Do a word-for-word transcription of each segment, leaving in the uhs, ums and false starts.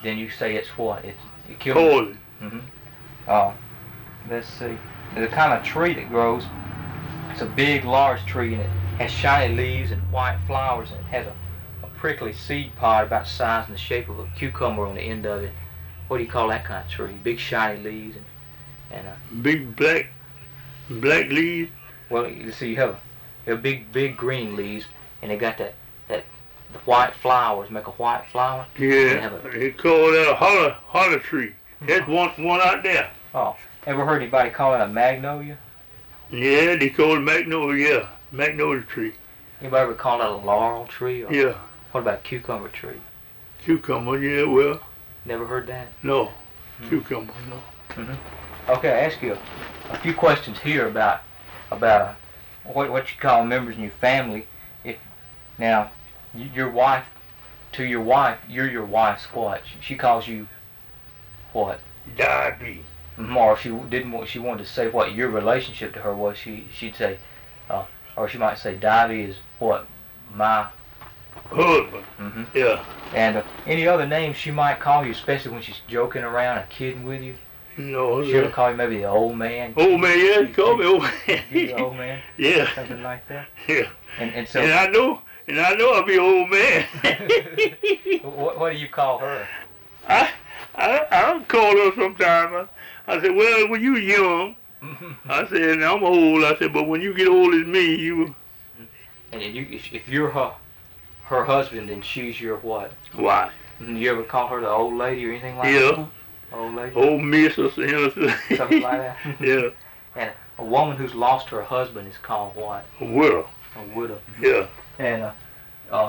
then you say it's what? It, it kills. Poison. Mm-hmm. Uh, let's see. The kind of tree that grows, it's a big, large tree, and it has shiny leaves and white flowers, and it has a, a prickly seed pod about the size and the shape of a cucumber on the end of it. What do you call that kind of tree? Big, shiny leaves and and uh, Big black, black leaves. well, you see, you have a, you have big, big green leaves, and they got that that the white flowers make a white flower. Yeah, have a- they call that a holler, holler tree. That's one, one out there. Oh, ever heard anybody call it a magnolia? Yeah, they call it magnolia, yeah, magnolia tree. Anybody ever call it a laurel tree? Or Yeah, what about cucumber tree? cucumber, yeah, well, Never heard that? no, Hmm. cucumber, no. Mm-hmm. Okay, I ask you a, a few questions here about about uh, what what you call members in your family. If now y- your wife, to your wife, you're your wife's what? She, she calls you what? Diabetes. Mhm. Or if she didn't want, she wanted to say what your relationship to her was. She she'd say, uh, or she might say, Divey is what my. Husband, Mm-hmm. yeah. And uh, any other names she might call you, especially when she's joking around and kidding with you. No, She'll yeah. call you maybe the old man. Old man, yeah, he called me old The man. old man. Yeah, Something like that. yeah. And and so, And I know, and I know I'll be old man. what, what do you call her? I, I, I call her sometime. I, I said, well, when you young, I said, I'm old. I said, but when you get old as me, you, And you, if, if you're her, her husband, then she's your what? why? And you ever call her the old lady or anything like Yeah. that? Old lady. Old miss or something. Something like that. Yeah, And a woman who's lost her husband is called what? a widow. A widow. Yeah, And uh, uh,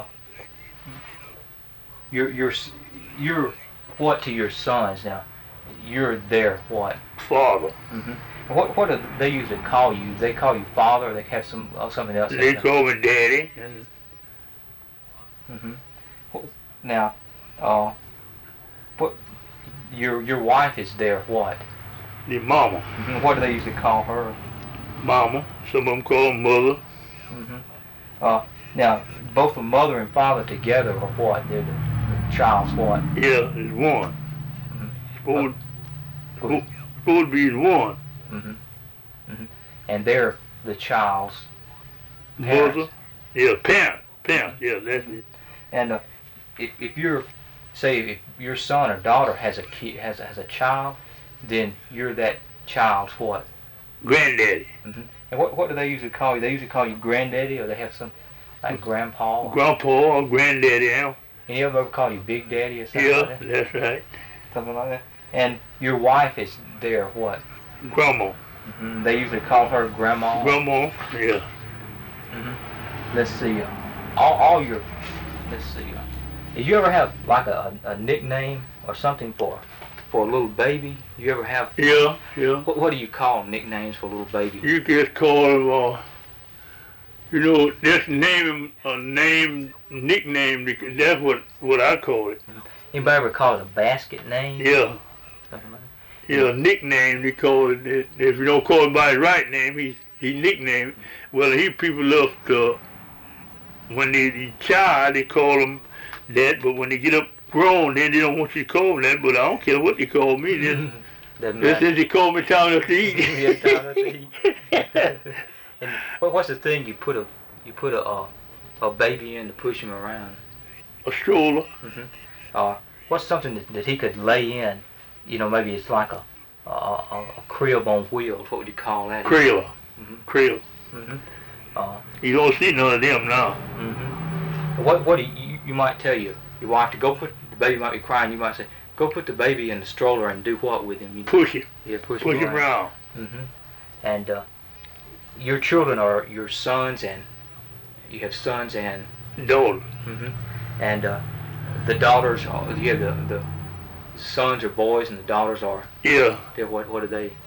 you're you're you're what to your sons now? You're their what? father. Mm-hmm. What what do they usually call you? They call you father, or they have some uh, something else? They call me daddy. And Mm-hmm. Now, uh, what your your wife is their what? the mama. Mm-hmm. What do they usually call her? Mama. Some of them call her mother. Mm-hmm. Uh, now, both the mother and father together are what? They're the, the child's what? Yeah, it's one. Mhm. Supposed, What- supposed to be one. Mm-hmm. Mm-hmm. And they're the child's parents. Mother. Yeah, parent. Parent. Yeah, that's it. And uh, if if you're, say, if your son or daughter has a kid, has has a child, then you're that child's what? Granddaddy. Mm-hmm. And what what do they usually call you? They usually call you granddaddy, or they have some like grandpa. Or, Grandpa or granddaddy now. any of them ever call you big daddy or something Yeah, like that? that's right. Something like that. And your wife is their what? Grandma. Mm-hmm. They usually call her grandma. Grandma. Yeah. Mm-hmm. Let's see. Uh, all all your. Let's see. Uh, did you ever have like a, a, a nickname or something for for a little baby? You ever have? Yeah, yeah. What, what do you call nicknames for little babies? You just call him, uh, you know, just name him a name, nickname. because That's what, what I call it. Anybody ever call it a basket name? Yeah. Something like Yeah, nickname they call it. If if you don't call him by his right name, he he nicknamed. Well, he people love to, when they the child, they call him that, but when they get up grown, then they don't want you to call him that. But I don't care what they call me. Just, that. Doesn't just matter. since they call me time enough to eat. Yeah, time enough to eat. And what, what's the thing you put a you put a uh, a baby in to push him around? A stroller. Uh, what's something that, that he could lay in? You know, maybe it's like a a, a, a crib on wheels. What would you call that? Crailer. Mhm. Crailer. Mhm. Uh, You don't see none of them now. mhm. What what do you, you might tell your your wife to go put the baby might be crying. You might say, go put the baby in the stroller and do what with him? You, Push him. yeah, push, Push him him around. hmm And uh, your children are your sons, and you have sons and Daughter. hmm and uh, the daughters. Are, you have the the sons are boys, and the daughters are. Yeah. They're what? What are they?